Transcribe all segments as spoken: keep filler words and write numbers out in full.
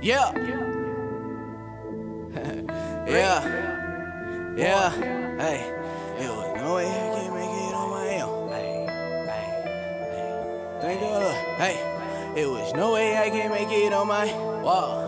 Yeah. Yeah. Yeah. Hey. It was no way I can make it on my own. Hey. Hey. Hey. Thank the Lord. Hey. It was no way I can make it on my wall.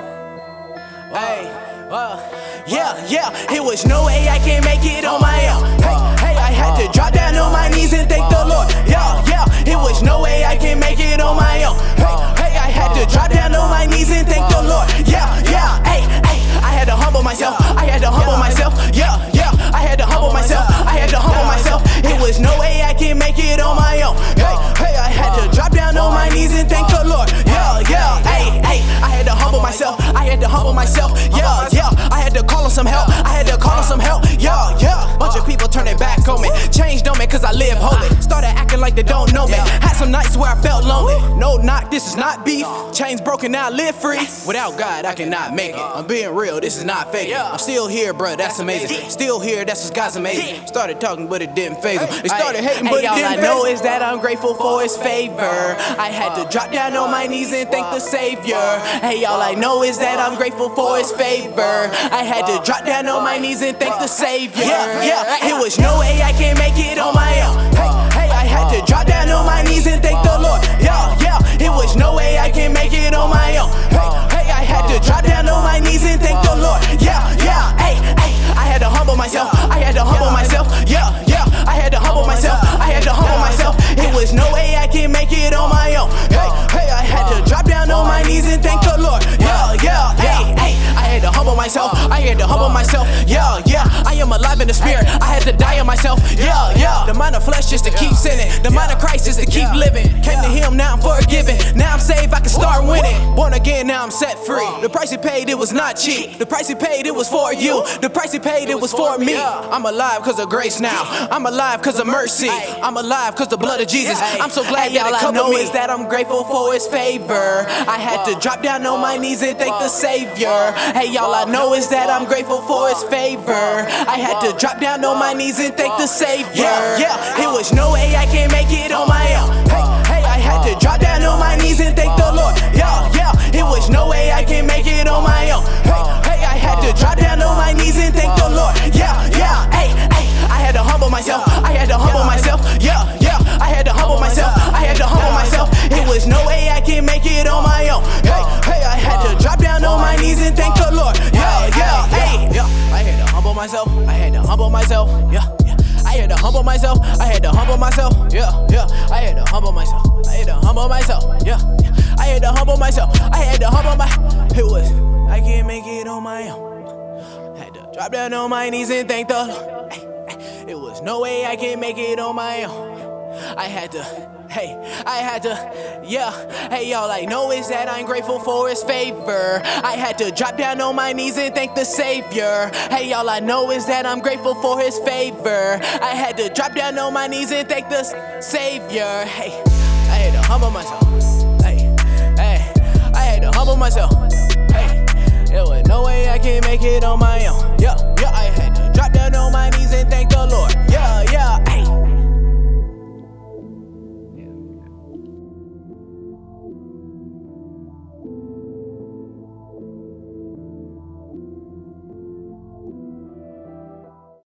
Hey. Whoa. Yeah, yeah, it was no way I can make it on my own. Hey, hey, I had to drop down on my knees and thank the Lord. Yeah, yeah, it was no way I can make it on my own. Hey, hey, I had to drop down on my knees and thank the Lord. Yeah, yeah, hey, hey, I had to humble myself. I had to humble myself. Yeah, yeah, I had to humble myself. I had to humble myself. It was no way I can make it on my own. Hey, hey, I had to drop down on my knees and thank the Lord. Yeah, yeah, hey, hey, I had to humble myself. I had to humble myself. Yeah, yeah, I had to call on some help. I had to call on some help. Yeah, yeah. Bunch of people turning back on me. Changed on me cause I live holy. Started acting like they don't know me. Had some nights where I felt lonely. No knock, this is not beef. Chains broken, now I live free. Without God, I cannot make it. I'm being real, this is not fake. I'm still here, bruh, that's amazing. Still here, that's just God's amazing. Started talking, but it didn't faze them. They started hating, but it didn't faze them. All I know is that I'm grateful for His favor. I had to drop down on my knees and thank the Savior. Hey, all I know is that I'm grateful for His favor. I had to drop down on my knees and thank the Savior. Yeah, yeah, it was no way I can make it on my own. Hey, hey, I had to drop down on my knees and thank the Lord. Yeah, yeah, it was no way I can make it on my own. Hey, hey, I had to drop down on my knees and thank the Lord. Yeah, yeah, hey, hey, I had to humble myself. I had to humble myself. Yeah, yeah, I had to humble myself. I had to humble myself. It was no way I can make it on my own. Hey, hey, I had to drop down on my knees and thank the Lord. Yeah, yeah, hey, hey, I had to humble myself. I had to humble myself. Yeah, yeah, I am alive in the spirit. I had to die on myself. Yeah, yeah, the mind of flesh is to keep sinning. The mind of Christ is to keep living. Came to Him, now I'm forgiven. Now I'm saved, I can start winning. Born again, now I'm set free. The price He paid, it was not cheap. The price He paid, it was for you. The price He paid, it was for me. I'm alive cause of grace now. I'm alive cause of mercy. I'm alive cause the blood of Jesus. I'm so glad that it covered me. All I know is that I'm grateful for His favor. I had to drop down on my knees and thank the Savior. Hey, all I know is that I'm grateful for His favor. I had to drop down on my knees and thank the Savior. Yeah, yeah, it was no way I can make it on my own. Hey, hey, I had to drop down on my knees and thank the Lord. Yeah, yeah, it was no way I can make it on my own. Hey, hey, I had to drop down on my knees and thank the Lord. Yeah, yeah, hey, hey, I had to humble myself. I had to humble myself. Yeah, yeah, I had to humble myself. I had to humble myself. It was no way I can make it on my own. Hey, hey, I had to drop down on my knees and thank the Lord. Yeah, yeah, hey, yeah, I had to humble myself. I had to humble myself. Yeah, yeah, I had to humble myself. I had to humble myself. Yeah, yeah, I had to humble myself. I had to humble myself. Yeah, yeah, I had to humble myself. I had to humble my. It was I can't make it on my own. Had to drop down on my knees and thank the Lord. Hey, hey, it was no way I can make it on my own. I had to. Hey, I had to, yeah, hey, all I know is that I'm grateful for His favor. I had to drop down on my knees and thank the Savior. Hey, all I know is that I'm grateful for His favor. I had to drop down on my knees and thank the Savior. Hey, I had to humble myself. Hey, hey, I had to humble myself. Hey, there was no way I can make it on my own. Yeah, yeah, I had to drop down on my knees and thank the